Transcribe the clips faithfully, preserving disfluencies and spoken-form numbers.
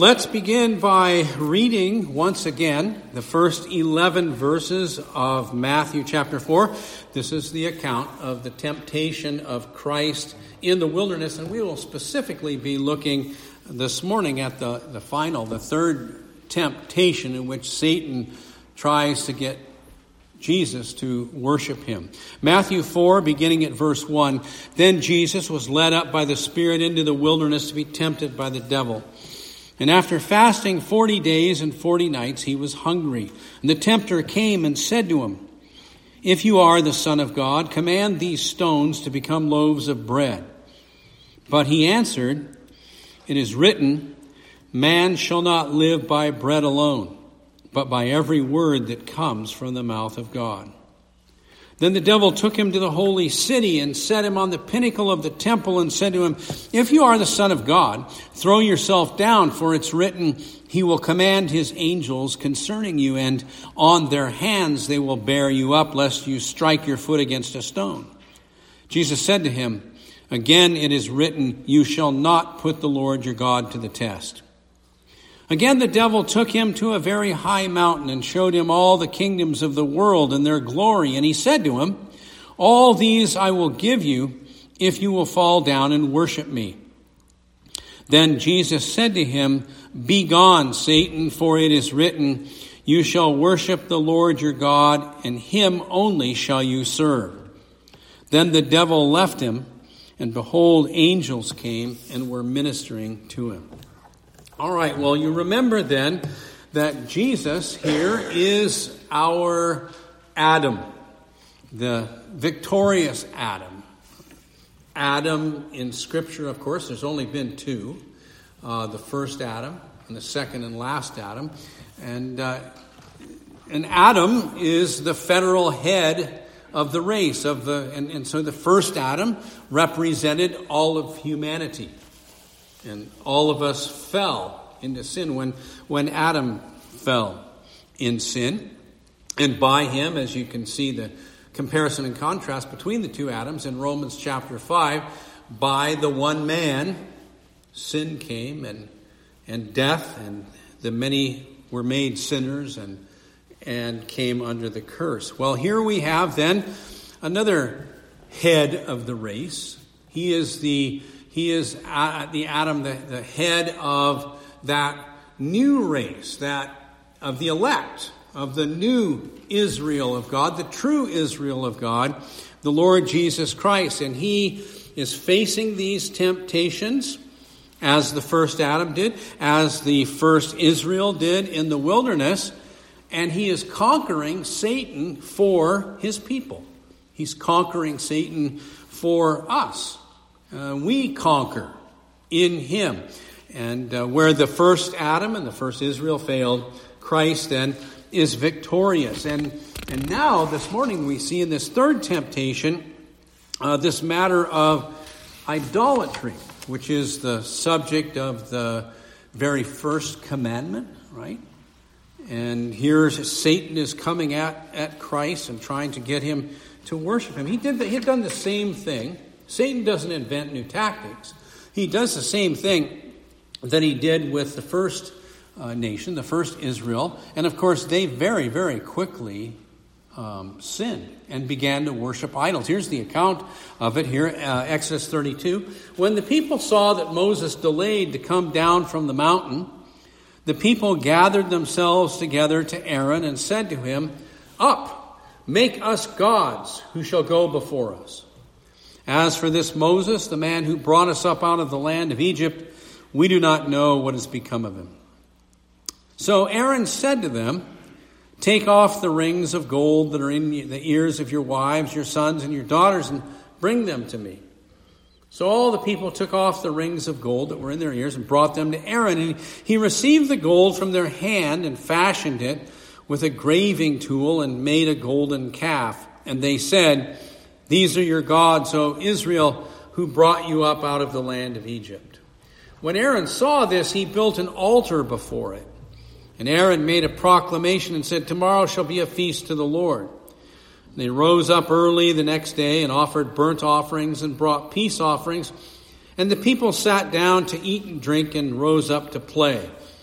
Let's begin by reading once again the first eleven verses of Matthew chapter four. This is the account of the temptation of Christ in the wilderness, and we will specifically be looking this morning at the, the final, the third temptation in which Satan tries to get Jesus to worship him. Matthew four, beginning at verse one, "Then Jesus was led up by the Spirit into the wilderness to be tempted by the devil. And after fasting forty days and forty nights, he was hungry. And the tempter came and said to him, 'If you are the Son of God, command these stones to become loaves of bread.' But he answered, 'It is written, man shall not live by bread alone, but by every word that comes from the mouth of God.' Then the devil took him to the holy city and set him on the pinnacle of the temple and said to him, 'If you are the Son of God, throw yourself down, for it's written, he will command his angels concerning you, and on their hands they will bear you up, lest you strike your foot against a stone.' Jesus said to him, 'Again it is written, you shall not put the Lord your God to the test.' Again the devil took him to a very high mountain and showed him all the kingdoms of the world and their glory. And he said to him, 'All these I will give you if you will fall down and worship me.' Then Jesus said to him, 'Begone, Satan, for it is written, you shall worship the Lord your God, and him only shall you serve.' Then the devil left him, and behold, angels came and were ministering to him." All right, well, you remember then that Jesus here is our Adam, the victorious Adam. Adam in Scripture, of course, there's only been two, uh, the first Adam and the second and last Adam. And, uh, and Adam is the federal head of the race, of the, and, and so the first Adam represented all of humanity. And all of us fell into sin when, when Adam fell in sin. And by him, as you can see the comparison and contrast between the two Adams in Romans chapter five, by the one man, sin came and, and death, and the many were made sinners and, and came under the curse. Well, here we have then another head of the race. He is the He is the Adam, the, the head of that new race, that of the elect, of the new Israel of God, the true Israel of God, the Lord Jesus Christ. And he is facing these temptations as the first Adam did, as the first Israel did in the wilderness. And he is conquering Satan for his people. He's conquering Satan for us. Uh, we conquer in him. And uh, where the first Adam and the first Israel failed, Christ then is victorious. And and now this morning we see in this third temptation uh, this matter of idolatry, which is the subject of the very first commandment, right? And here Satan is coming at, at Christ and trying to get him to worship him. He did the, he had done the same thing. Satan doesn't invent new tactics. He does the same thing that he did with the first uh, nation, the first Israel. And of course, they very, very quickly um, sinned and began to worship idols. Here's the account of it here, uh, Exodus thirty-two. "When the people saw that Moses delayed to come down from the mountain, the people gathered themselves together to Aaron and said to him, 'Up, make us gods who shall go before us. As for this Moses, the man who brought us up out of the land of Egypt, we do not know what has become of him.' So Aaron said to them, 'Take off the rings of gold that are in the ears of your wives, your sons, and your daughters, and bring them to me.' So all the people took off the rings of gold that were in their ears and brought them to Aaron. And he received the gold from their hand and fashioned it with a graving tool and made a golden calf. And they said, 'These are your gods, O Israel, who brought you up out of the land of Egypt.' When Aaron saw this, he built an altar before it. And Aaron made a proclamation and said, 'Tomorrow shall be a feast to the Lord.' And they rose up early the next day and offered burnt offerings and brought peace offerings. And the people sat down to eat and drink and rose up to play.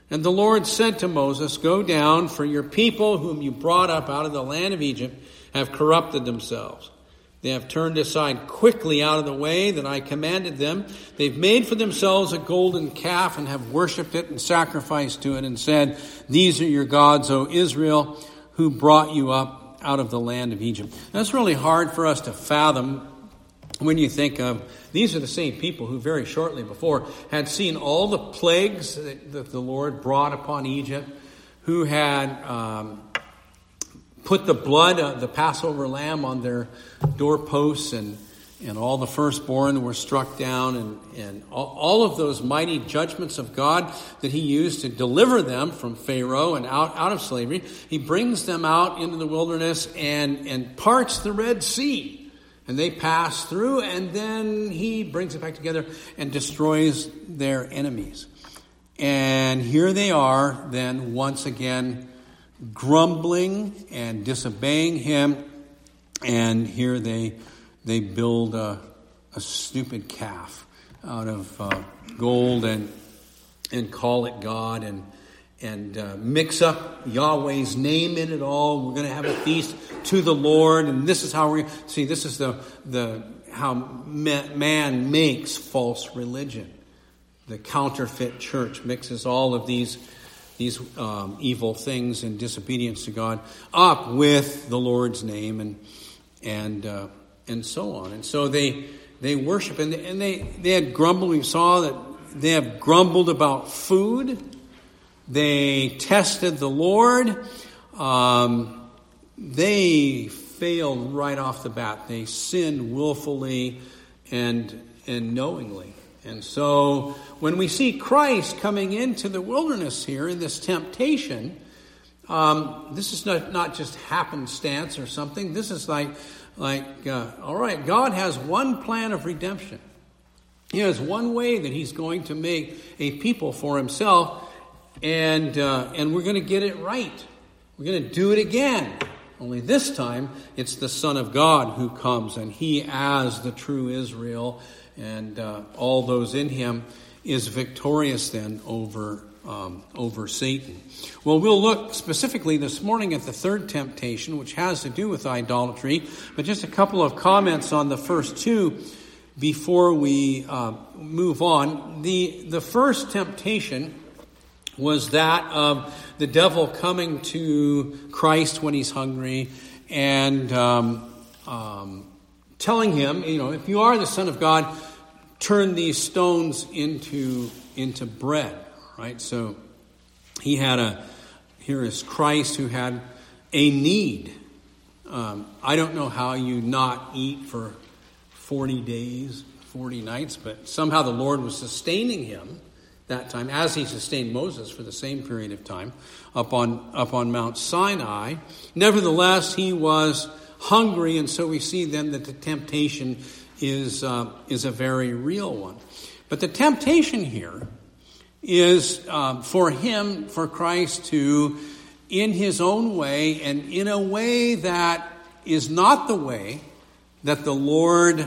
And the Lord said to Moses, "Go down, for your people whom you brought up out of the land of Egypt have corrupted themselves. They have turned aside quickly out of the way that I commanded them. They've made for themselves a golden calf and have worshipped it and sacrificed to it and said, 'These are your gods, O Israel, who brought you up out of the land of Egypt.'" That's really hard for us to fathom when you think of these are the same people who very shortly before had seen all the plagues that, that the Lord brought upon Egypt, who had um, put the blood of the Passover lamb on their doorposts, and, and all the firstborn were struck down, and, and all, all of those mighty judgments of God that he used to deliver them from Pharaoh and out, out of slavery. He brings them out into the wilderness and, and parts the Red Sea. And they pass through, and then he brings it back together and destroys their enemies. And here they are then once again grumbling and disobeying him. And here they they build a, a stupid calf out of uh, gold and and call it God, and and uh, mix up Yahweh's name in it all. We're going to have a feast to the Lord, and this is how we see. This is the the how man makes false religion. The counterfeit church mixes all of these these um, evil things and disobedience to God up with the Lord's name, and and uh, and so on. And so they they worship, and they, and they they had grumbled. We saw that they have grumbled about food. They tested the Lord. Um, they failed right off the bat. They sinned willfully and and knowingly. And so when we see Christ coming into the wilderness here in this temptation, um, this is not, not just happenstance or something. This is like, like uh, all right, God has one plan of redemption. He has one way that he's going to make a people for himself. And uh, and we're going to get it right. We're going to do it again. Only this time, it's the Son of God who comes, and he, as the true Israel, and uh, all those in him, is victorious then over um, over Satan. Well, we'll look specifically this morning at the third temptation, which has to do with idolatry. But just a couple of comments on the first two before we uh, move on. The the first temptation was that of the devil coming to Christ when he's hungry and um, um, telling him, you know, if you are the Son of God, turn these stones into into bread, right? So he had a, here is Christ who had a need. Um, I don't know how you not eat for forty days, forty nights, but somehow the Lord was sustaining him that time, as he sustained Moses for the same period of time up on up on Mount Sinai. Nevertheless, he was hungry, and so we see then that the temptation is uh, is a very real one. But the temptation here is um, for him, for Christ to, in his own way and in a way that is not the way that the Lord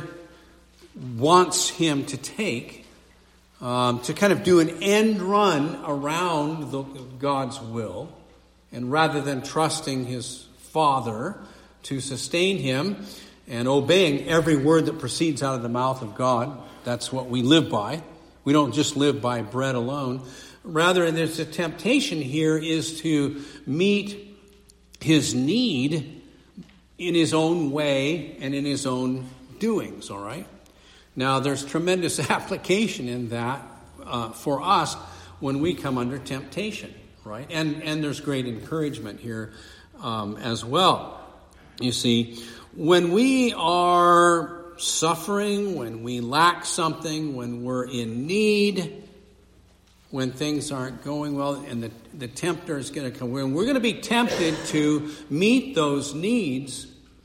wants him to take, Um, to kind of do an end run around the, God's will, and rather than trusting his Father to sustain him and obeying every word that proceeds out of the mouth of God, that's what we live by. We don't just live by bread alone. Rather, there's a temptation here is to meet his need in his own way and in his own doings, all right? Now, there's tremendous application in that uh, for us when we come under temptation, right? And and there's great encouragement here um, as well. You see, when we are suffering, when we lack something, when we're in need, when things aren't going well, and the, the tempter is going to come, when we're going to be tempted to meet those needs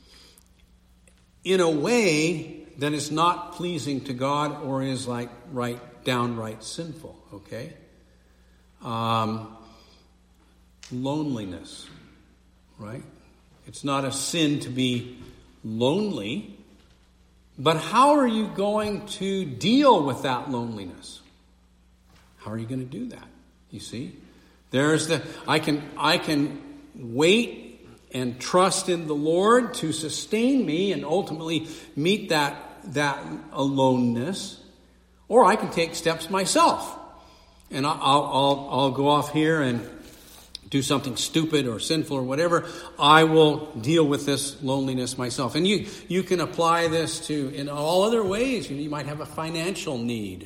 in a way that is not pleasing to God or is like right downright sinful, okay? Um, loneliness, right? It's not a sin to be lonely, but how are you going to deal with that loneliness? How are you going to do that? You see? There's the I can I can wait and trust in the Lord to sustain me and ultimately meet that that aloneness, or I can take steps myself, and I'll I'll I'll go off here and do something stupid or sinful or whatever. I will deal with this loneliness myself. And you you can apply this to in all other ways. You, you might have a financial need.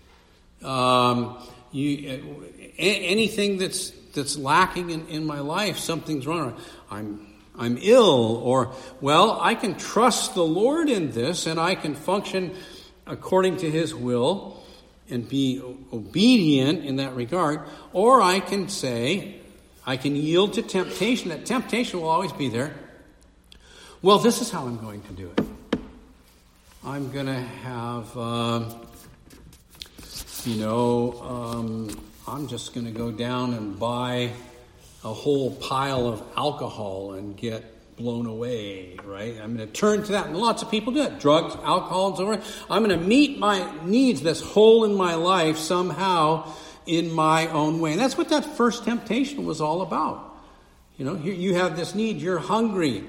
Um, you anything that's that's lacking in, in my life, something's wrong. I'm I'm ill, or well, I can trust the Lord in this, and I can function according to His will and be obedient in that regard. Or I can say, I can yield to temptation. That temptation will always be there. Well, this is how I'm going to do it. I'm going to have, uh, you know, um, I'm just going to go down and buy a whole pile of alcohol and get blown away, right? I'm going to turn to that. And lots of people do it. Drugs, alcohol, and so on. I'm going to meet my needs, this hole in my life somehow in my own way. And that's what that first temptation was all about. You know, here you have this need. You're hungry.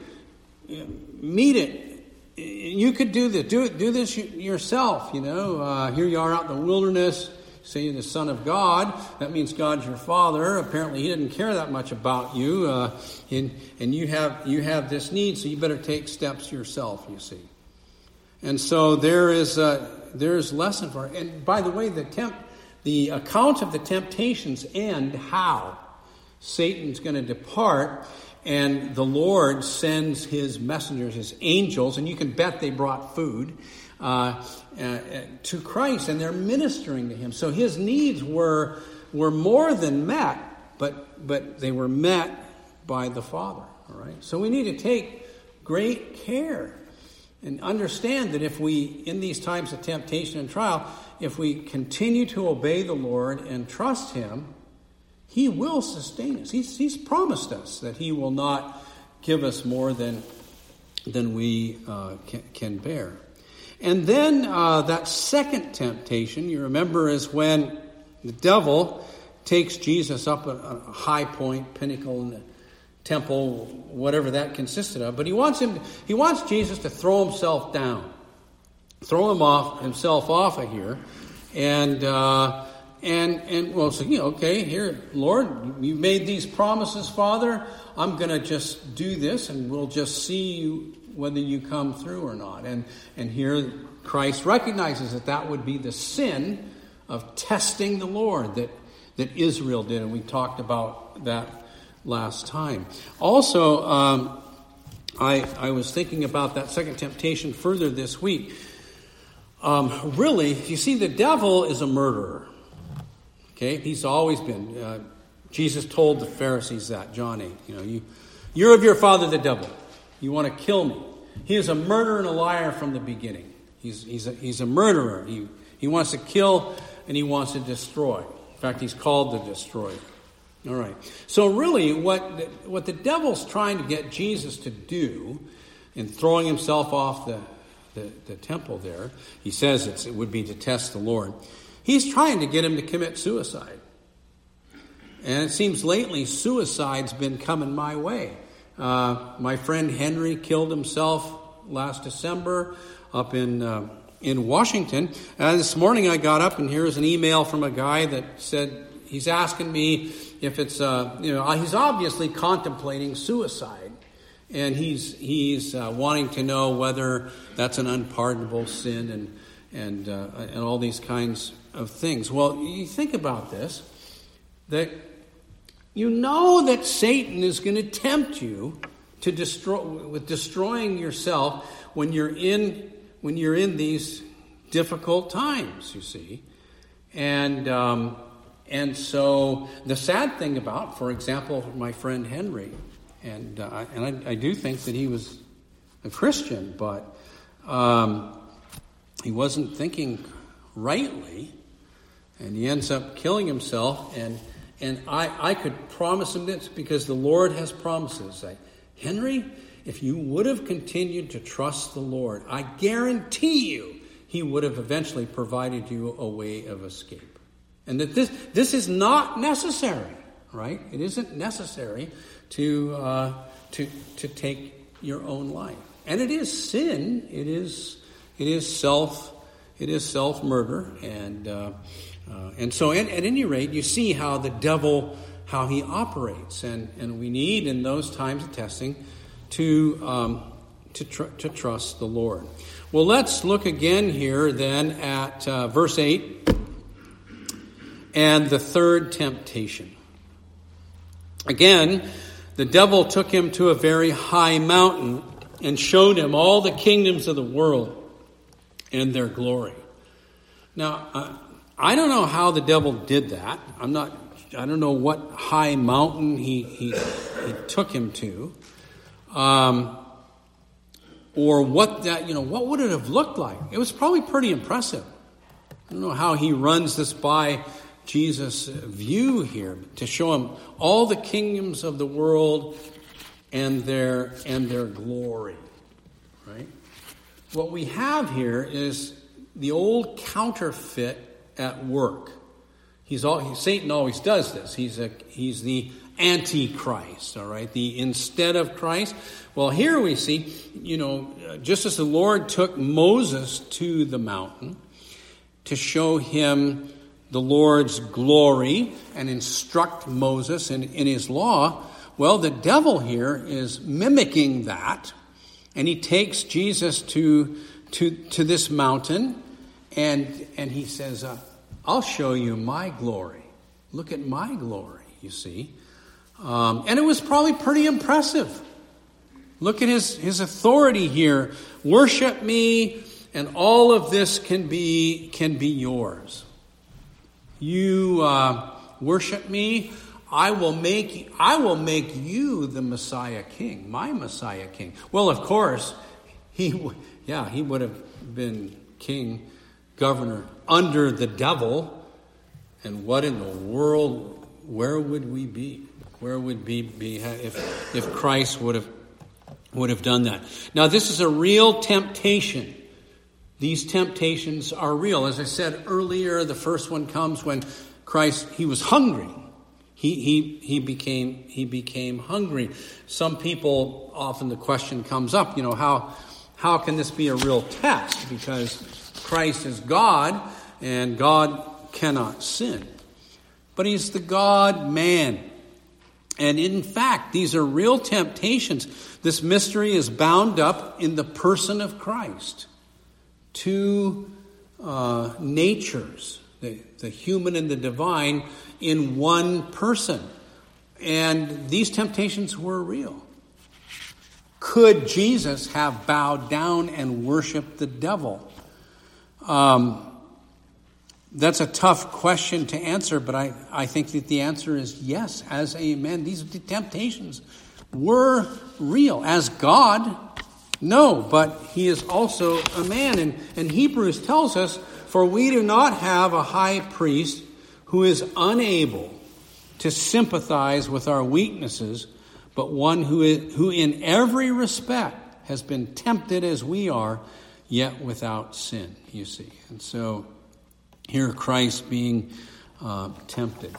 Meet it. You could do this. Do it. Do this yourself, you know. Uh, here you are out in the wilderness. Say you're the Son of God. That means God's your Father. Apparently, He didn't care that much about you, uh, and and you have you have this need, so you better take steps yourself. You see, and so there is a, there is lesson for it. And by the way, the temp, the account of the temptations end how Satan's going to depart, and the Lord sends His messengers, His angels, and you can bet they brought food. Uh, uh, to Christ, and they're ministering to Him. So His needs were were more than met, but but they were met by the Father. All right. So we need to take great care and understand that if we, in these times of temptation and trial, if we continue to obey the Lord and trust Him, He will sustain us. He's He's promised us that He will not give us more than than we uh, can, can bear. And then uh, that second temptation, you remember, is when the devil takes Jesus up a, a high point, pinnacle in the temple, whatever that consisted of. But he wants him, he wants Jesus to throw himself down, throw him off himself off of here, and uh, and and well, so you know, okay, here, Lord, you made these promises, Father. I'm going to just do this, and we'll just see you, whether you come through or not. And and here Christ recognizes that that would be the sin of testing the Lord that, that Israel did. And we talked about that last time. Also, um, I, I was thinking about that second temptation further this week. Um, really, you see, the devil is a murderer. Okay? He's always been. Uh, Jesus told the Pharisees that, John eight. You know, you, you're of your father the devil. You want to kill me. He is a murderer and a liar from the beginning. He's he's a, he's a murderer. He he wants to kill and he wants to destroy. In fact, he's called the destroyer. All right. So really, what the, what the devil's trying to get Jesus to do in throwing himself off the the, the temple there, he says it's, it would be to test the Lord. He's trying to get him to commit suicide. And it seems lately suicide's been coming my way. Uh, my friend Henry killed himself last December up in uh, in Washington. Uh, this morning I got up and here's an email from a guy that said he's asking me if it's uh, you know he's obviously contemplating suicide, and he's he's uh, wanting to know whether that's an unpardonable sin and and uh, and all these kinds of things. Well, you think about this, that you know that Satan is going to tempt you to destroy with destroying yourself when you're in when you're in these difficult times. You see, and um, and so the sad thing about, for example, my friend Henry, and uh, and I, I do think that he was a Christian, but um, he wasn't thinking rightly, and he ends up killing himself. And. And I, I could promise him this because the Lord has promises. Like, Henry, if you would have continued to trust the Lord, I guarantee you He would have eventually provided you a way of escape. And that this this is not necessary. right? It isn't necessary to uh, to to take your own life. And it is sin. It is it is self it is self murder. And uh, uh, and so at, at any rate, you see how the devil, how he operates, and and we need in those times of testing to um, to tr- to trust the Lord. Well, let's look again here then at uh, verse eight and the third temptation. Again, the devil took him to a very high mountain and showed him all the kingdoms of the world and their glory. Now, uh, I don't know how the devil did that. I'm not. I don't know what high mountain he he, he took him to, um, or what that you know what would it have looked like. It was probably pretty impressive. I don't know how he runs this by Jesus' view here to show him all the kingdoms of the world and their and their glory, right? What we have here is the old counterfeit at work. He's all Satan always does this. He's a he's the Antichrist, all right? The instead of Christ. Well, here we see, you know, just as the Lord took Moses to the mountain to show him the Lord's glory and instruct Moses in, in his law, well, the devil here is mimicking that, and he takes Jesus to to to this mountain, and and he says, uh, "I'll show you my glory. Look at my glory." You see, um, and it was probably pretty impressive. Look at his his authority here. Worship me, and all of this can be can be yours. You uh, worship me, I will make I will make you the Messiah King, my Messiah King. Well, of course, he yeah he would have been king, governor under the devil, and what in the world? Where would we be? Where would we be if if Christ would have would have done that? Now, this is a real temptation. These temptations are real. As I said earlier, the first one comes when Christ, he was hungry. He he he became he became hungry. Some people, often the question comes up, you know, how how can this be a real test? Because Christ is God, and God cannot sin. But he's the God-man. And in fact, these are real temptations. This mystery is bound up in the person of Christ. Two uh, natures, the, the human and the divine, in one person. And these temptations were real. Could Jesus have bowed down and worshiped the devil? Um, that's a tough question to answer, but I, I think that the answer is yes, as amen. These temptations were real. As God, no, but he is also a man. And, and Hebrews tells us, for we do not have a high priest who is unable to sympathize with our weaknesses, but one who is, who in every respect has been tempted as we are, yet without sin, you see. And so here Christ being uh, tempted.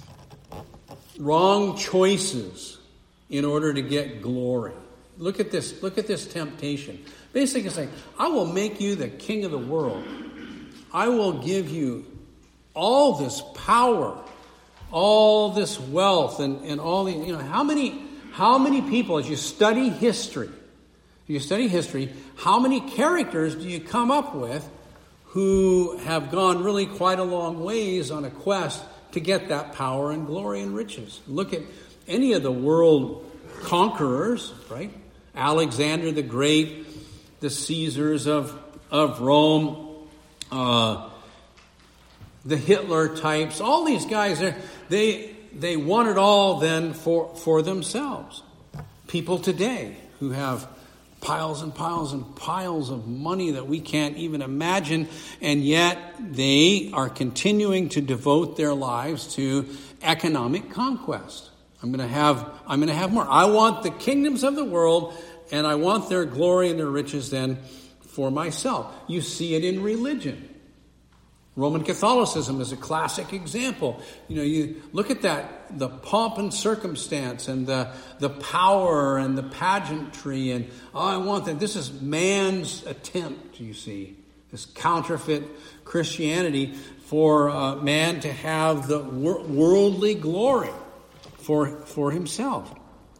Wrong choices in order to get glory. Look at this. Look at this temptation. Basically saying, I will make you the king of the world. I will give you all this power, all this wealth, and, and all the, you know, how many, how many people, as you study history, if you study history, how many characters do you come up with who have gone really quite a long ways on a quest to get that power and glory and riches? Look at any of the world conquerors, right? Alexander the Great, the Caesars of, of Rome, uh, the Hitler types, all these guys, they they want it all then for, for themselves. People today who have piles and piles and piles of money that we can't even imagine, and yet they are continuing to devote their lives to economic conquest. I'm going to have I'm going to have more. I want the kingdoms of the world, and I want their glory and their riches then for myself. You see it in religion. Roman Catholicism is a classic example. You know, you look at that, the pomp and circumstance and the, the power and the pageantry and, oh, I want that. This is man's attempt, you see, this counterfeit Christianity for uh, man to have the wor- worldly glory for, for himself.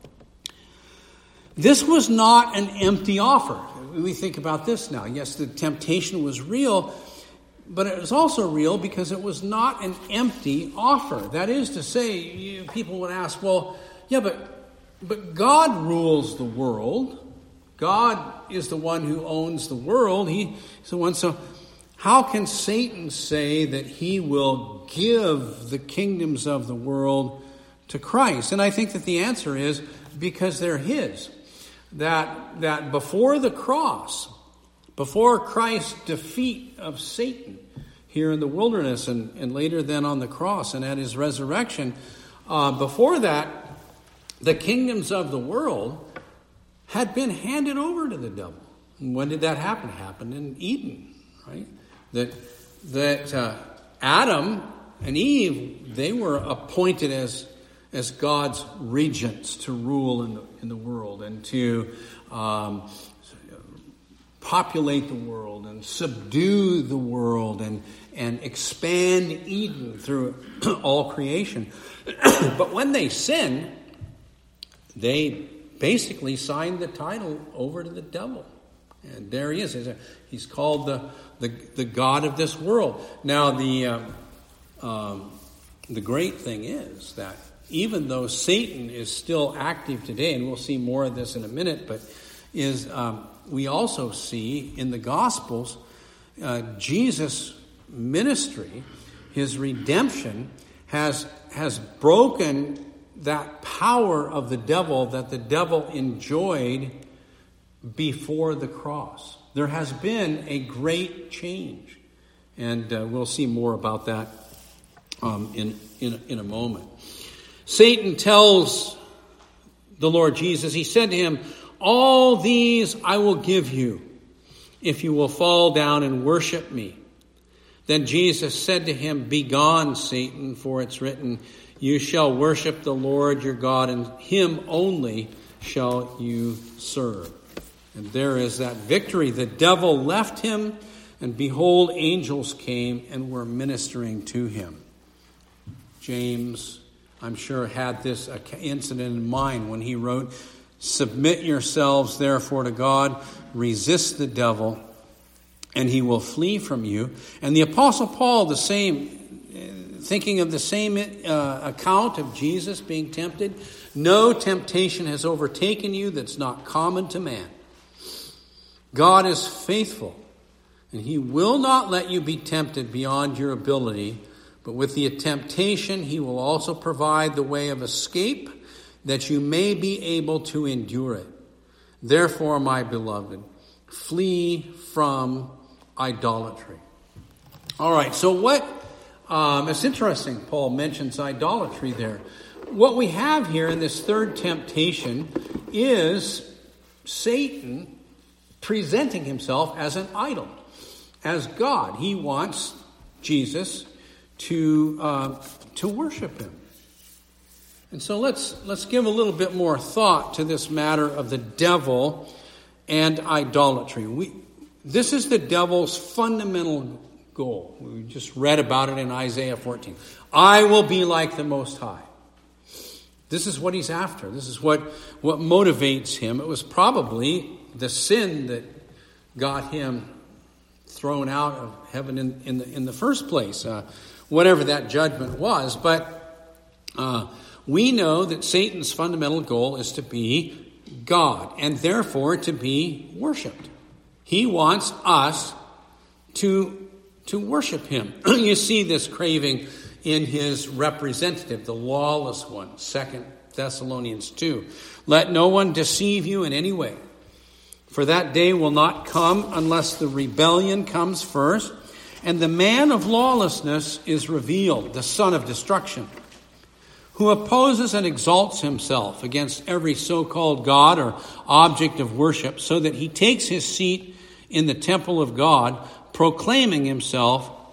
This was not an empty offer. We think about this now. Yes, the temptation was real, but it was also real because it was not an empty offer. That is to say, you, people would ask, well, yeah, but but God rules the world. God is the one who owns the world. He's the one. So how can Satan say that he will give the kingdoms of the world to Christ? And I think that the answer is because they're his. That, that before the cross, before Christ's defeat of Satan here in the wilderness and, and later then on the cross and at his resurrection, uh, before that, the kingdoms of the world had been handed over to the devil. And when did that happen? It happened in Eden, right? That, that uh, Adam and Eve, they were appointed as as God's regents to rule in the, in the world and to um, populate the world and subdue the world and, and expand Eden through all creation. But when they sinned, they basically signed the title over to the devil. And there he is. He's called the, the, the God of this world. Now, the, um, um, the great thing is that even though Satan is still active today, and we'll see more of this in a minute, but is um, we also see in the Gospels uh, Jesus' ministry, his redemption, has has broken that power of the devil that the devil enjoyed before the cross. There has been a great change, and uh, we'll see more about that um, in in in a moment. Satan tells the Lord Jesus, he said to him, all these I will give you if you will fall down and worship me. Then Jesus said to him, begone, Satan, for it's written, you shall worship the Lord your God, and him only shall you serve. And there is that victory. The devil left him, and behold, angels came and were ministering to him. James, I'm sure, had this incident in mind when he wrote, submit yourselves therefore to God, resist the devil, and he will flee from you. And the Apostle Paul, the same, thinking of the same uh, account of Jesus being tempted, no temptation has overtaken you that's not common to man. God is faithful, and he will not let you be tempted beyond your ability, but with the temptation, he will also provide the way of escape that you may be able to endure it. Therefore, my beloved, flee from idolatry. All right, so what, um, it's interesting, Paul mentions idolatry there. What we have here in this third temptation is Satan presenting himself as an idol, as God. He wants Jesus to uh, to worship him. And so let's let's give a little bit more thought to this matter of the devil and idolatry. We this is the devil's fundamental goal. We just read about it in Isaiah fourteen. I will be like the Most High. This is what he's after. This is what, what motivates him. It was probably the sin that got him thrown out of heaven in, in, the, in the first place. Uh, whatever that judgment was. But uh, we know that Satan's fundamental goal is to be God, and therefore to be worshipped. He wants us to, to worship him. You see this craving in his representative, the lawless one, Second Thessalonians two. Let no one deceive you in any way, for that day will not come unless the rebellion comes first, and the man of lawlessness is revealed, the son of destruction, who opposes and exalts himself against every so-called God or object of worship, so that he takes his seat in the temple of God, proclaiming himself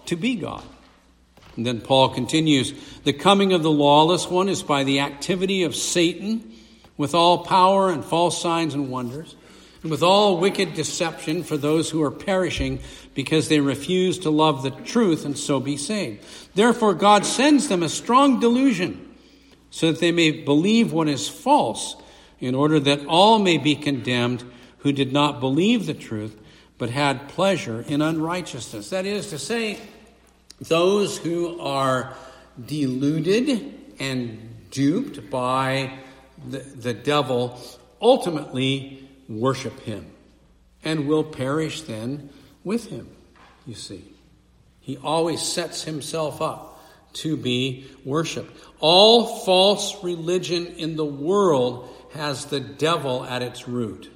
to be God. And then Paul continues, the coming of the lawless one is by the activity of Satan with all power and false signs and wonders, and with all wicked deception for those who are perishing because they refuse to love the truth and so be saved. Therefore God sends them a strong delusion so that they may believe what is false, in order that all may be condemned who did not believe the truth but had pleasure in unrighteousness. That is to say, those who are deluded and duped by the, the devil ultimately worship him and will perish then with him, you see. He always sets himself up to be worshipped. All false religion in the world has the devil at its root.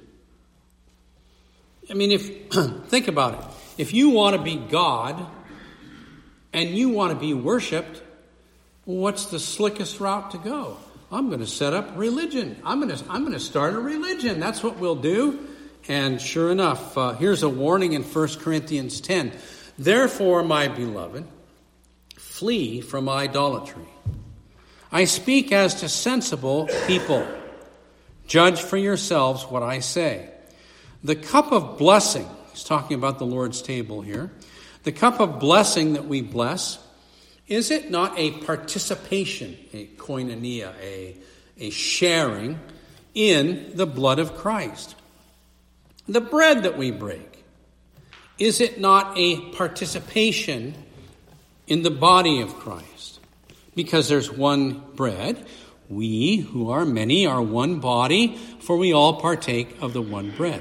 I mean, if think about it. If you want to be God and you want to be worshipped, what's the slickest route to go? I'm going to set up religion. I'm going to I'm going to start a religion. That's what we'll do. And sure enough, uh, here's a warning in First Corinthians ten. Therefore, my beloved, flee from idolatry. I speak as to sensible people. Judge for yourselves what I say. The cup of blessing, he's talking about the Lord's table here. The cup of blessing that we bless, is it not a participation, a koinonia, a, a sharing in the blood of Christ? The bread that we break, is it not a participation in the body of Christ? Because there's one bread, we who are many are one body, for we all partake of the one bread.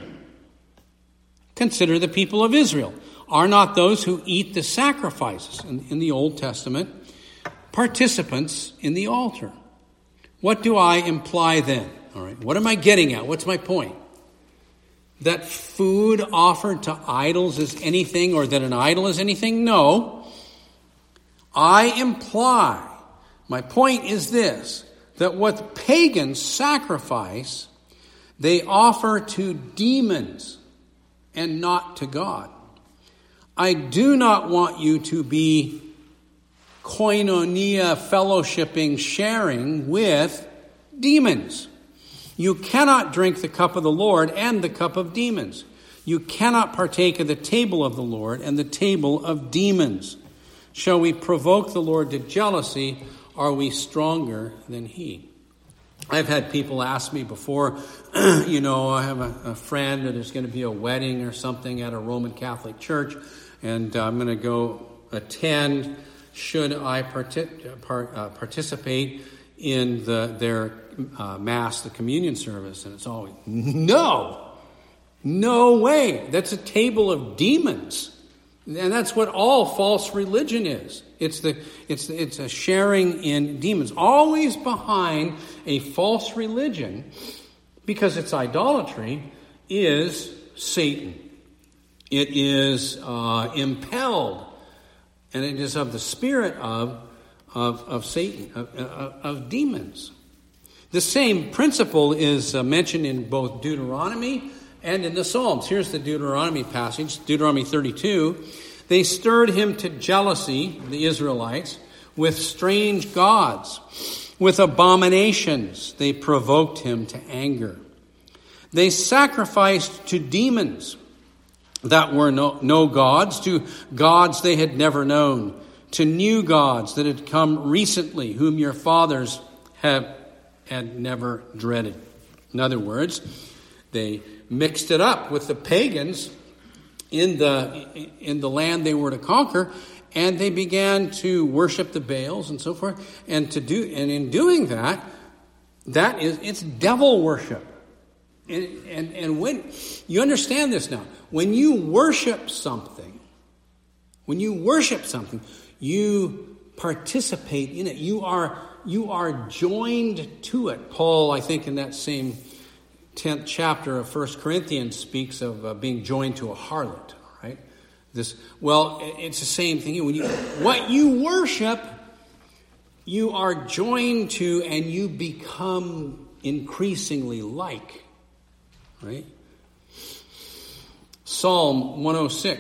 Consider the people of Israel. Are not those who eat the sacrifices in, in the Old Testament participants in the altar? What do I imply then? All right, what am I getting at? What's my point? That food offered to idols is anything, or that an idol is anything? No. I imply, my point is this, that what pagans sacrifice, they offer to demons and not to God. I do not want you to be koinonia, fellowshipping, sharing with demons. You cannot drink the cup of the Lord and the cup of demons. You cannot partake of the table of the Lord and the table of demons. Shall we provoke the Lord to jealousy? Are we stronger than he? I've had people ask me before, you know, I have a, a friend that there's going to be a wedding or something at a Roman Catholic church, and I'm going to go attend. Should I partic- part, uh, participate in the their uh, Mass, the communion service? And it's always, no, no way. That's a table of demons. And that's what all false religion is. It's the it's it's a sharing in demons. Always behind a false religion, because it's idolatry, is Satan. It is uh, impelled, and it is of the spirit of of of Satan, of, of, of demons. The same principle is uh, mentioned in both Deuteronomy and in the Psalms. Here's the Deuteronomy passage, Deuteronomy thirty-two. They stirred him to jealousy, the Israelites, with strange gods. With abominations, they provoked him to anger. They sacrificed to demons that were no, no gods, to gods they had never known, to new gods that had come recently, whom your fathers have had never dreaded. In other words, they mixed it up with the pagans in the in the land they were to conquer, and they began to worship the Baals and so forth. And to do and in doing that, that is it's devil worship. And and, and when you understand this now, when you worship something, when you worship something, you participate in it. You are you are joined to it. Paul, I think, in that same tenth chapter of First Corinthians speaks of uh, being joined to a harlot, right? This, well, it's the same thing. When you, what you worship, you are joined to, and you become increasingly like, right? Psalm one oh six,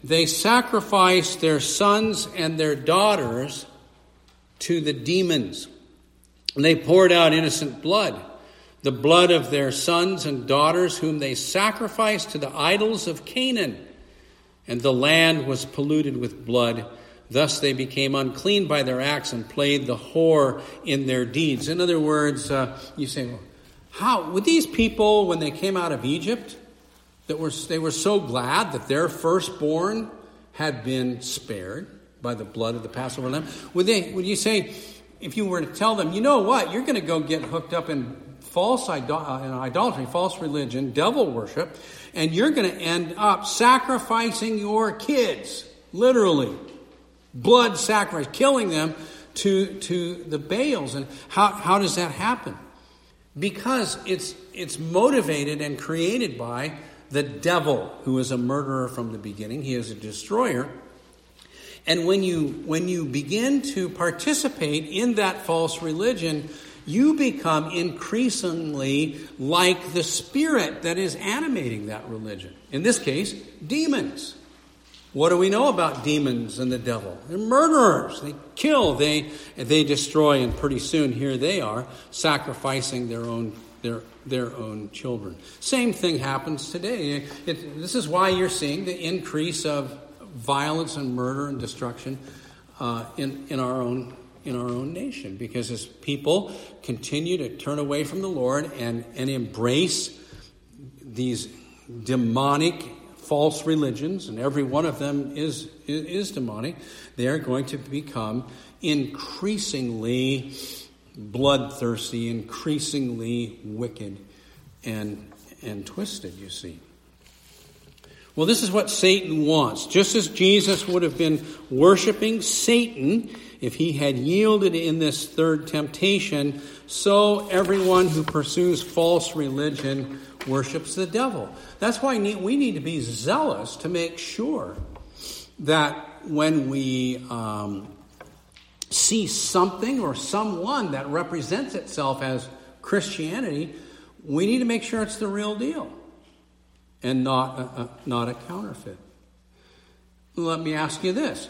they sacrificed their sons and their daughters to the demons. And they poured out innocent blood, the blood of their sons and daughters, whom they sacrificed to the idols of Canaan. And the land was polluted with blood. Thus they became unclean by their acts and played the whore in their deeds. In other words, uh, you say, well, how would these people, when they came out of Egypt, that were they were so glad that their firstborn had been spared by the blood of the Passover lamb? Would they? Would you say, if you were to tell them, you know what, you're going to go get hooked up in false idol- uh, in idolatry, false religion, devil worship, and you're going to end up sacrificing your kids, literally, blood sacrifice, killing them to to the Baals? And how how does that happen? Because it's it's motivated and created by the devil, who is a murderer from the beginning. He is a destroyer. And when you when you begin to participate in that false religion, you become increasingly like the spirit that is animating that religion. In this case, demons. What do we know about demons and the devil? They're murderers. They kill, they they destroy, and pretty soon here they are sacrificing their own their their own children. Same thing happens today. It, this is why you're seeing the increase of violence and murder and destruction uh, in in our own in our own nation, because as people continue to turn away from the Lord and and embrace these demonic false religions, and every one of them is, is is demonic, they are going to become increasingly bloodthirsty, increasingly wicked and and twisted, you see. Well, this is what Satan wants. Just as Jesus would have been worshiping Satan if he had yielded in this third temptation, so everyone who pursues false religion worships the devil. That's why we need to be zealous to make sure that when we um, see something or someone that represents itself as Christianity, we need to make sure it's the real deal and not a, a, not a counterfeit. Let me ask you this.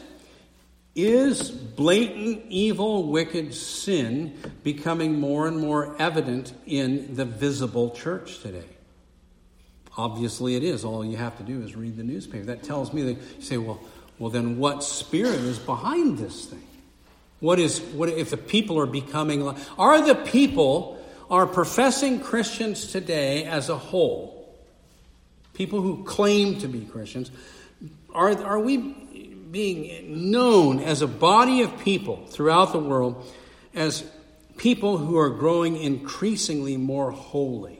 Is blatant, evil, wicked sin becoming more and more evident in the visible church today? Obviously it is. All you have to do is read the newspaper. That tells me that you say, well, well then what spirit is behind this thing? What is what if the people are becoming like, are the people, are professing Christians today as a whole, people who claim to be Christians, are are we being known as a body of people throughout the world as people who are growing increasingly more holy?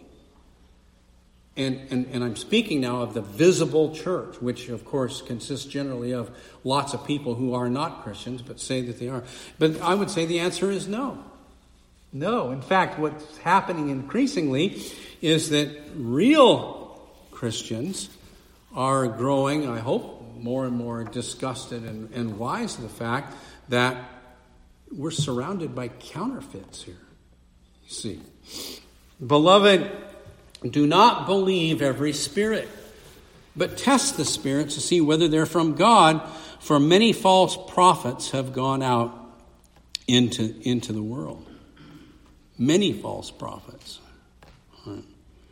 And, and and I'm speaking now of the visible church, which of course consists generally of lots of people who are not Christians but say that they are. But I would say the answer is no. No. In fact, what's happening increasingly is that real Christians are growing, I hope, more and more disgusted and, and wise to the fact that we're surrounded by counterfeits here. You see. Beloved, do not believe every spirit, but test the spirits to see whether they're from God, for many false prophets have gone out into, into the world. Many false prophets. Right.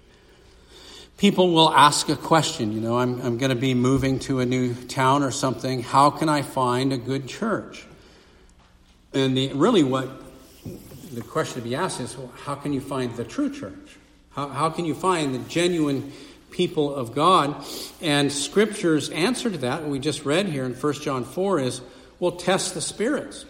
People will ask a question, you know, I'm, I'm going to be moving to a new town or something. How can I find a good church? And the, really what the question to be asked is, well, how can you find the true church? How, how can you find the genuine people of God? And Scripture's answer to that, we just read here in First John four, is, well, test the spirits.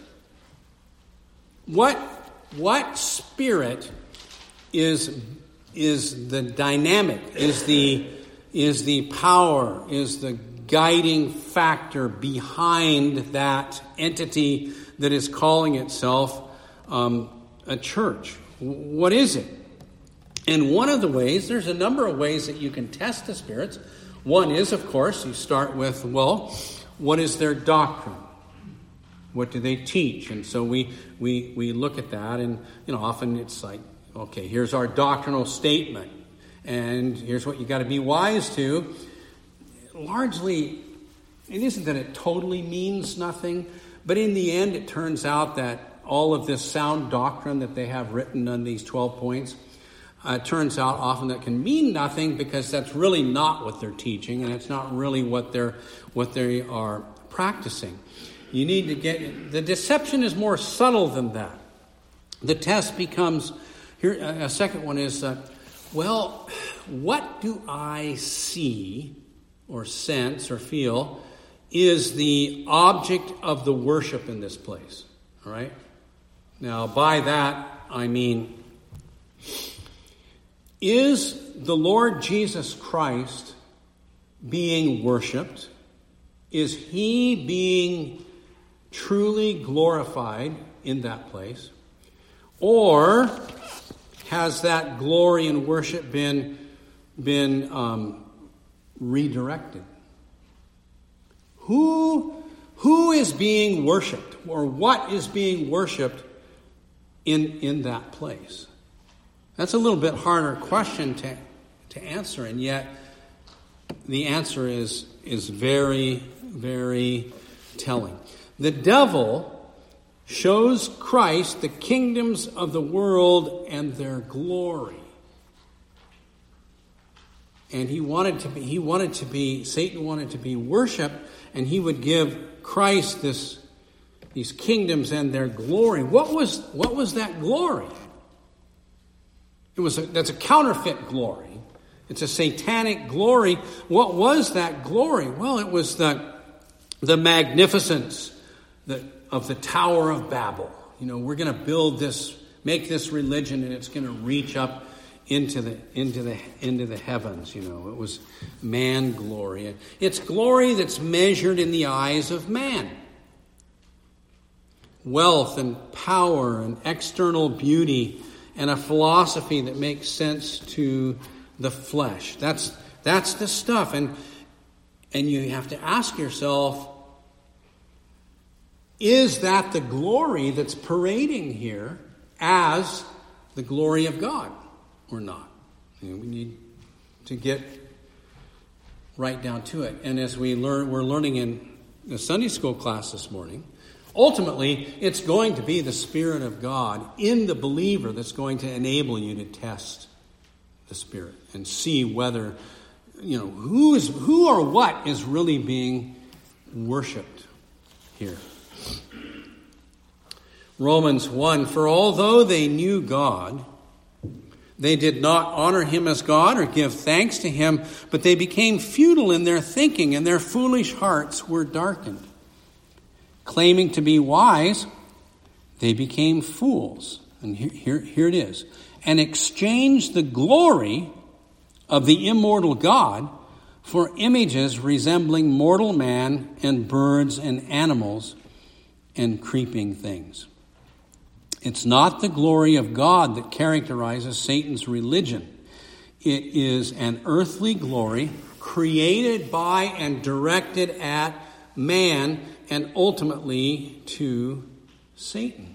What what spirit is is the dynamic, is the is the power, is the guiding factor behind that entity that is calling itself um, a church? What is it? And one of the ways, there's a number of ways that you can test the spirits. One is, of course, you start with, well, what is their doctrine? What do they teach? And so we we we look at that, and you know, often it's like, okay, here's our doctrinal statement, and here's what you got to be wise to. Largely, it isn't that it totally means nothing, but in the end it turns out that all of this sound doctrine that they have written on these twelve points, uh, turns out often that can mean nothing because that's really not what they're teaching, and it's not really what they're what they are practicing. You need to get, the deception is more subtle than that. The test becomes, here a second one is, uh, well, what do I see or sense or feel is the object of the worship in this place? All right? Now, by that, I mean, is the Lord Jesus Christ being worshiped? Is he being truly glorified in that place? Or has that glory and worship been, been um, redirected? Who, who is being worshipped, or what is being worshipped in, in that place? That's a little bit harder question to, to answer, and yet the answer is, is very, very telling. The devil shows Christ the kingdoms of the world and their glory. And he wanted to be, he wanted to be, Satan wanted to be worshipped, and he would give Christ this, these kingdoms and their glory. What was, what was that glory? It was a, that's a counterfeit glory. It's a satanic glory. What was that glory? Well, it was the, the magnificence the, of the Tower of Babel. You know, we're going to build this, make this religion, and it's going to reach up into the into the into the heavens. You know, it was man glory. It's glory that's measured in the eyes of man. Wealth and power and external beauty and a philosophy that makes sense to the flesh. That's that's the stuff. And and you have to ask yourself, is that the glory that's parading here as the glory of God or not? You know, we need to get right down to it. And as we learn, we're learning in the Sunday school class this morning, ultimately, it's going to be the Spirit of God in the believer that's going to enable you to test the Spirit and see whether, you know, who is who or what is really being worshipped here. Romans one, for although they knew God, they did not honor him as God or give thanks to him, but they became futile in their thinking, and their foolish hearts were darkened. Claiming to be wise, they became fools. And here, here, here it is. And exchanged the glory of the immortal God for images resembling mortal man and birds and animals and creeping things. It's not the glory of God that characterizes Satan's religion. It is an earthly glory created by and directed at man and ultimately to Satan.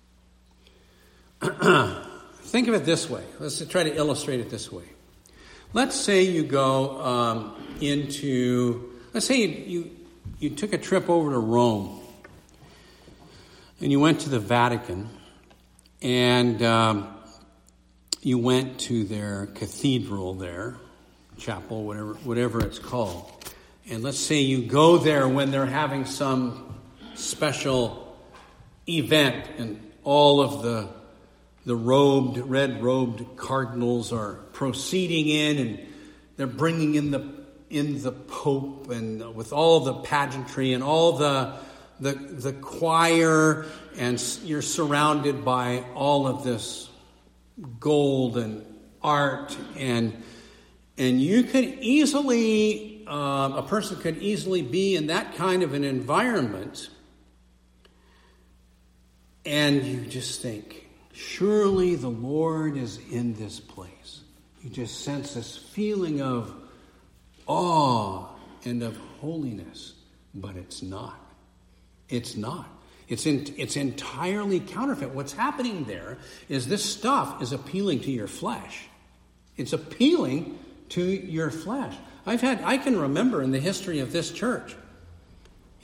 Think of it this way. Let's try to illustrate it this way. Let's say you go um, into, let's say you, you, you took a trip over to Rome and you went to the Vatican and um, you went to their cathedral there, chapel, whatever, whatever it's called. And let's say you go there when they're having some special event and all of the the robed, red-robed cardinals are proceeding in and they're bringing in the in the Pope and with all the pageantry and all the the, the choir, and you're surrounded by all of this gold and art, and and you could easily Um, a person could easily be in that kind of an environment, and you just think, surely the Lord is in this place. You just sense this feeling of awe and of holiness, but it's not. It's not. It's in, it's entirely counterfeit. What's happening there is this stuff is appealing to your flesh. It's appealing to your flesh. I've had, I can remember in the history of this church,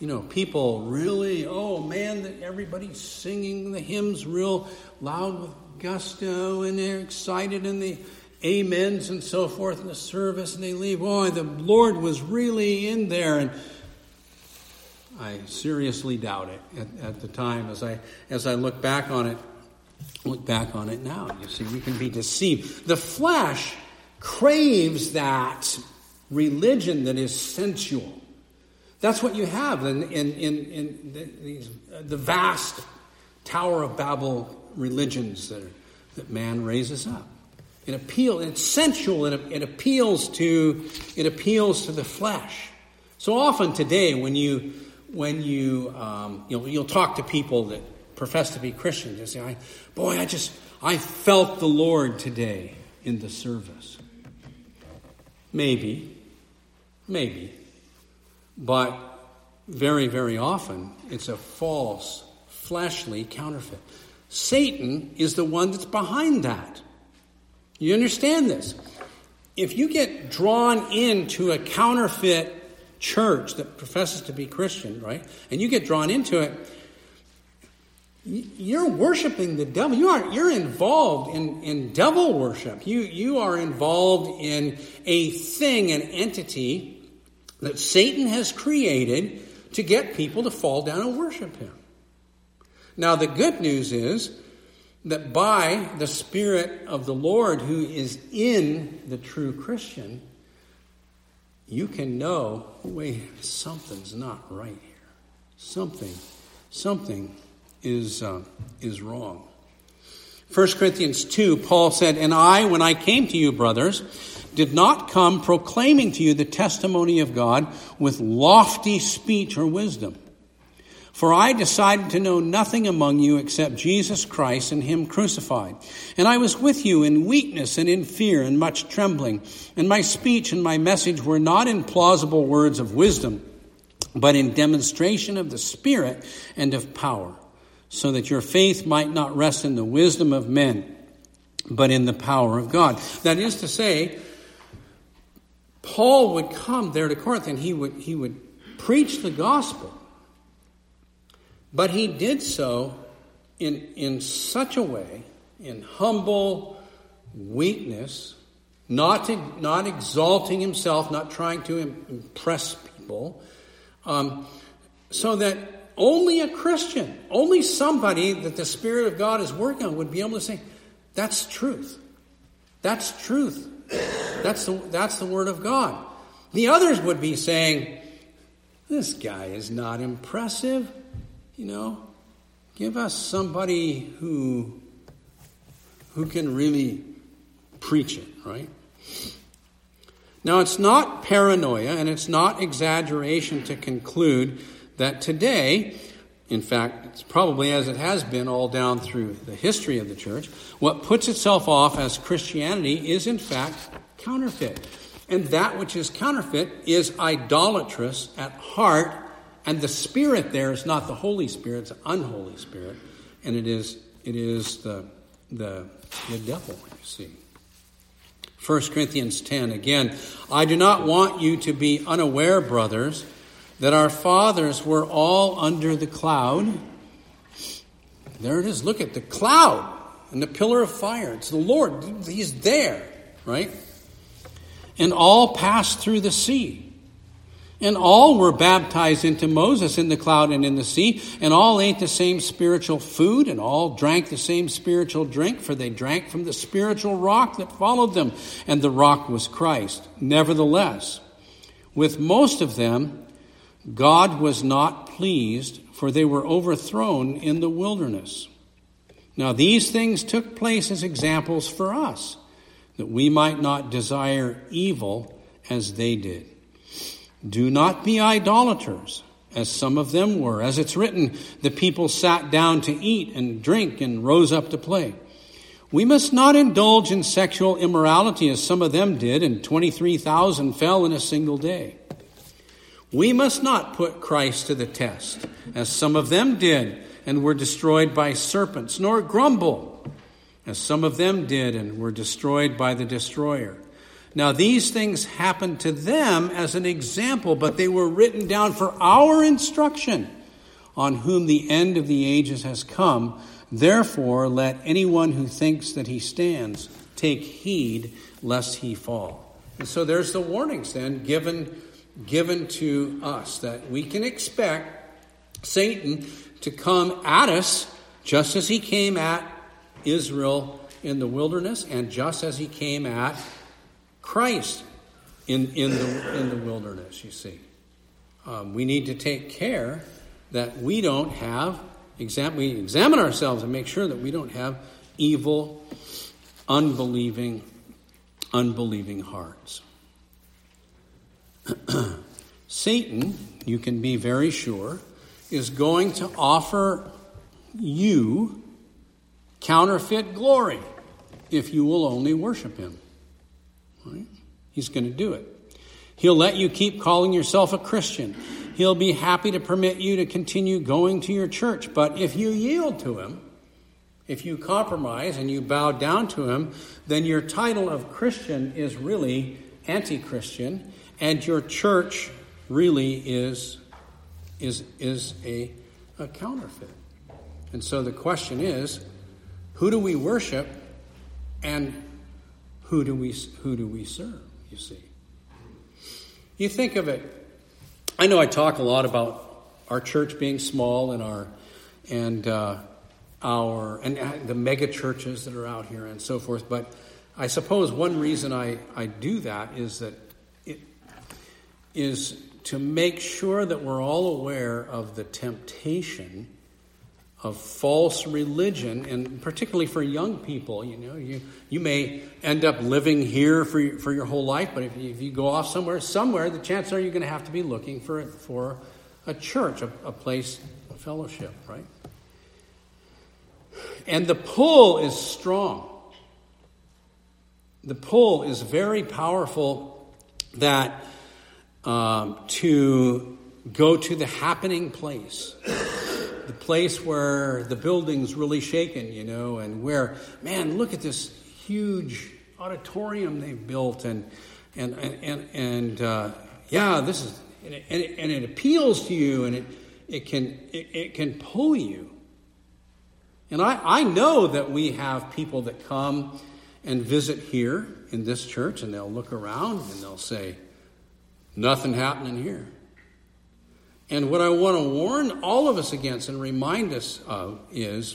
you know, people really, oh man, that everybody's singing the hymns real loud with gusto, and they're excited, and the amens and so forth in the service, and they leave, boy, the Lord was really in there. And I seriously doubt it at, at the time. As I as I look back on it, look back on it now, you see, we can be deceived. The flesh craves that religion that is sensual. That's what you have in in in, in the, these, uh, the vast Tower of Babel religions that are, that man raises up. It appeals. It's sensual. It, it appeals to it appeals to the flesh. So often today, when you when you um, you'll you'll talk to people that profess to be Christians, you say, I, "Boy, I just I felt the Lord today in the service." Maybe, maybe, but very very often it's a false, fleshly counterfeit. Satan is the one that's behind that. You understand this? If you get drawn into a counterfeit church that professes to be Christian, right, and you get drawn into it, you're worshiping the devil. You are you're involved in, in devil worship. You you are involved in a thing, an entity that Satan has created to get people to fall down and worship him. Now, the good news is that by the Spirit of the Lord who is in the true Christian, you can know, wait, something's not right here. Something, something is uh, is wrong. First Corinthians two, Paul said, "And I, when I came to you, brothers, did not come proclaiming to you the testimony of God with lofty speech or wisdom. For I decided to know nothing among you except Jesus Christ and him crucified. And I was with you in weakness and in fear and much trembling. And my speech and my message were not in plausible words of wisdom, but in demonstration of the Spirit and of power, so that your faith might not rest in the wisdom of men, but in the power of God." That is to say, Paul would come there to Corinth and he would he would preach the gospel. But he did so in, in such a way, in humble weakness, not to, not exalting himself, not trying to impress people, um, so that only a Christian, only somebody that the Spirit of God is working on would be able to say, "That's truth. That's truth. That's the that's the Word of God." The others would be saying, "This guy is not impressive. You know, give us somebody who who can really preach it," right? Now, it's not paranoia and it's not exaggeration to conclude that today, in fact, it's probably as it has been all down through the history of the church, what puts itself off as Christianity is in fact counterfeit. And that which is counterfeit is idolatrous at heart. And the spirit there is not the Holy Spirit, it's an unholy spirit. And it is it is the the, the devil, you see. First Corinthians ten, again, "I do not want you to be unaware, brothers, that our fathers were all under the cloud." There it is. Look at the cloud and the pillar of fire. It's the Lord. He's there, right? "And all passed through the sea. And all were baptized into Moses in the cloud and in the sea, and all ate the same spiritual food, and all drank the same spiritual drink, for they drank from the spiritual rock that followed them, and the rock was Christ. Nevertheless, with most of them, God was not pleased, for they were overthrown in the wilderness. Now these things took place as examples for us, that we might not desire evil as they did. Do not be idolaters, as some of them were. As it's written, the people sat down to eat and drink and rose up to play. We must not indulge in sexual immorality, as some of them did, and twenty-three thousand fell in a single day. We must not put Christ to the test, as some of them did, and were destroyed by serpents, nor grumble, as some of them did, and were destroyed by the destroyer. Now these things happened to them as an example, but they were written down for our instruction, on whom the end of the ages has come. Therefore, let anyone who thinks that he stands take heed lest he fall. And so there's the warnings then given, given to us that we can expect Satan to come at us just as he came at Israel in the wilderness and just as he came at Christ in, in, the, in the wilderness, you see. Um, we need to take care that we don't have, exam- we examine ourselves and make sure that we don't have evil, unbelieving, unbelieving hearts. Satan, you can be very sure, is going to offer you counterfeit glory if you will only worship him. Right? He's going to do it. He'll let you keep calling yourself a Christian. He'll be happy to permit you to continue going to your church. But if you yield to him, if you compromise and you bow down to him, then your title of Christian is really anti-Christian, and your church really is, is, is a, a counterfeit. And so the question is, who do we worship and who do we who do we serve, you see? You think of it, I know I talk a lot about our church being small and our and uh, our and the mega churches that are out here and so forth, but I suppose one reason I, I do that is that it is to make sure that we're all aware of the temptation of false religion, and particularly for young people. You know, you you may end up living here for your, for your whole life, but if you, if you go off somewhere, somewhere, the chances are you're going to have to be looking for for a church, a, a place, a fellowship, right? And the pull is strong. The pull is very powerful. That um, to go to the happening place. The place where the building's really shaken, you know, and where, man, look at this huge auditorium they've built, and and and and uh, yeah, this is, and it, and, it, and it appeals to you, and it it can it, it can pull you. And I I know that we have people that come and visit here in this church, and they'll look around and they'll say, nothing happening here. And what I want to warn all of us against and remind us of is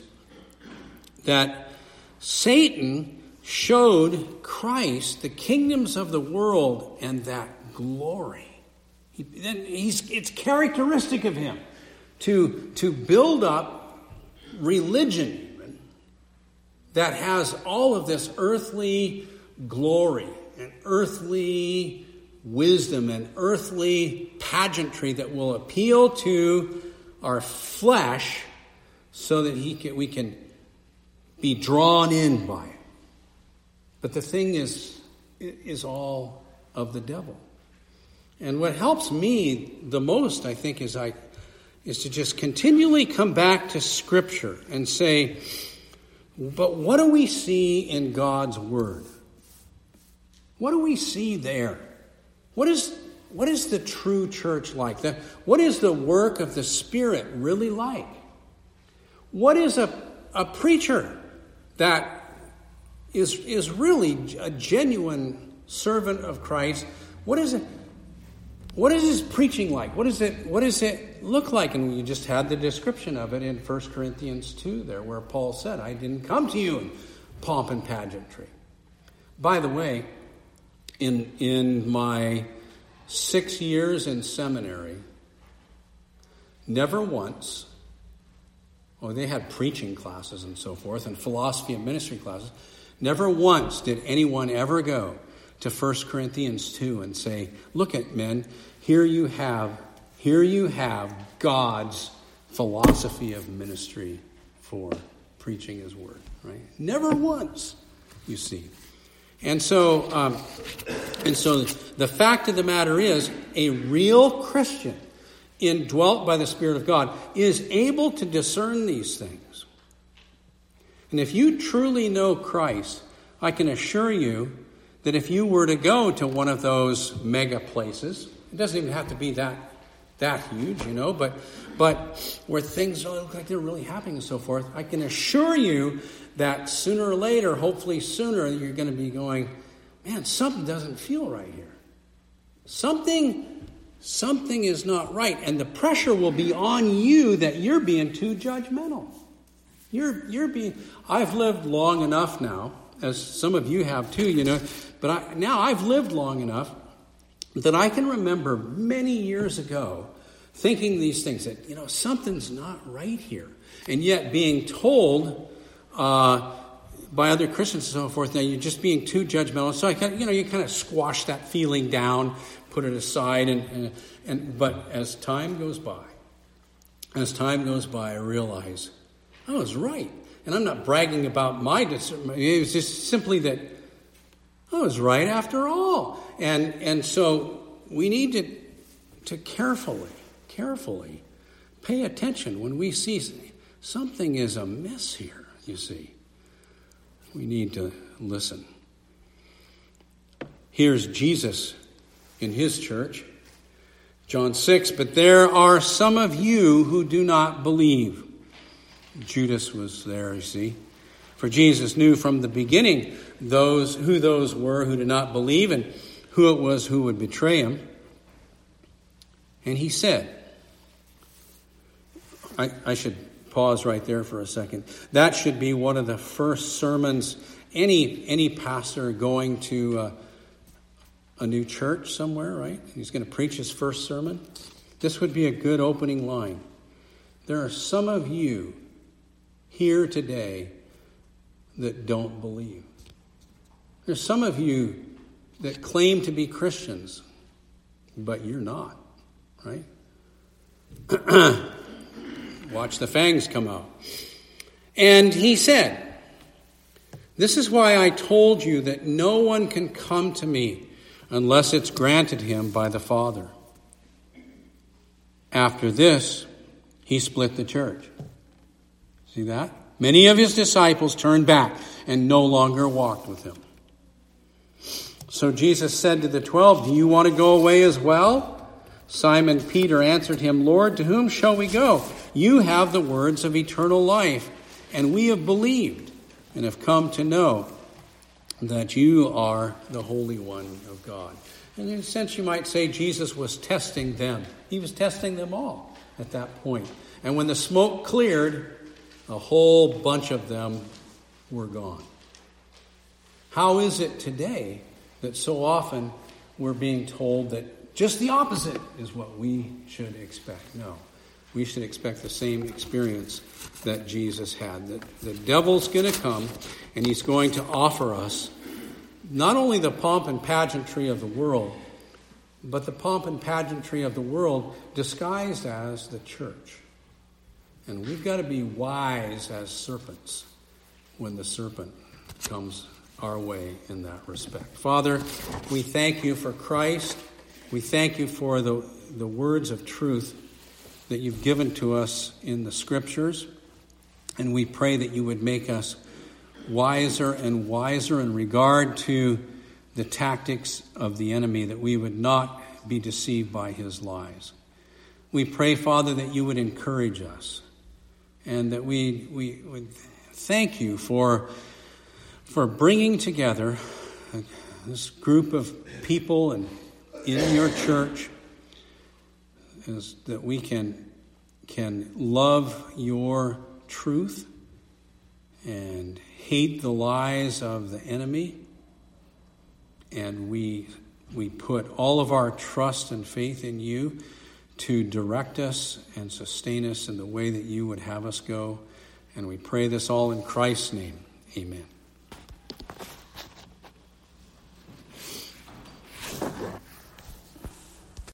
that Satan showed Christ the kingdoms of the world and that glory. He, then he's, it's characteristic of him to, to build up religion even that has all of this earthly glory and earthly wisdom and earthly pageantry that will appeal to our flesh so that he can, we can be drawn in by it. But the thing is, it is all of the devil. And what helps me the most, I think, is I is to just continually come back to Scripture and say, but what do we see in God's Word? What do we see there? What is what is the true church like? The, what is the work of the Spirit really like? What is a, a preacher that is, is really a genuine servant of Christ? What is it? What is his preaching like? What is it? What does it look like? And you just had the description of it in First Corinthians two there, where Paul said, I didn't come to you in pomp and pageantry. By the way, In in my six years in seminary, never once, oh, they had preaching classes and so forth, and philosophy and ministry classes, never once did anyone ever go to First Corinthians two and say, look at men, here you have, here you have God's philosophy of ministry for preaching his word, right? Never once, you see. And so, um, and so the fact of the matter is, a real Christian, indwelt by the Spirit of God, is able to discern these things. And if you truly know Christ, I can assure you that if you were to go to one of those mega places, it doesn't even have to be that that huge, you know, but but where things look like they're really happening and so forth, I can assure you that sooner or later, hopefully sooner, you're going to be going, man, something doesn't feel right here. Something, something is not right. And the pressure will be on you that you're being too judgmental. You're you're being, I've lived long enough now, as some of you have too, you know, but I, now I've lived long enough that I can remember many years ago thinking these things that, you know, something's not right here. And yet being told uh, by other Christians and so forth, now you're just being too judgmental. So I kind of, you know, you kind of squash that feeling down, put it aside. And, and, and but as time goes by, as time goes by, I realize I was right. And I'm not bragging about my discernment. It was just simply that I was right after all. And and so we need to, to carefully, carefully pay attention when we see something is amiss here, you see. We need to listen. Here's Jesus in his church. John six, but there are some of you who do not believe. Judas was there, you see. For Jesus knew from the beginning those who those were who did not believe and who it was who would betray him. And he said, I, I should pause right there for a second. That should be one of the first sermons any any pastor going to uh, a new church somewhere, right? He's going to preach his first sermon. This would be a good opening line. There are some of you here today that don't believe. There's some of you that claim to be Christians, but you're not, right? Watch the fangs come out. And he said, this is why I told you that no one can come to me unless it's granted him by the Father. After this, he split the church. See that? Many of his disciples turned back and no longer walked with him. So Jesus said to the twelve, do you want to go away as well? Simon Peter answered him, Lord, to whom shall we go? You have the words of eternal life, and we have believed and have come to know that you are the Holy One of God. And in a sense, you might say Jesus was testing them. He was testing them all at that point. And when the smoke cleared, a whole bunch of them were gone. How is it today that so often we're being told that just the opposite is what we should expect? No, we should expect the same experience that Jesus had. That the devil's going to come and he's going to offer us not only the pomp and pageantry of the world, but the pomp and pageantry of the world disguised as the church. And we've got to be wise as serpents when the serpent comes our way in that respect. Father, we thank you for Christ. We thank you for the, the words of truth that you've given to us in the Scriptures. And we pray that you would make us wiser and wiser in regard to the tactics of the enemy, that we would not be deceived by his lies. We pray, Father, that you would encourage us. And that we we would thank you for, for bringing together this group of people and in your church, is that we can, can love your truth and hate the lies of the enemy. And we we put all of our trust and faith in you to direct us and sustain us in the way that you would have us go. And we pray this all in Christ's name. Amen.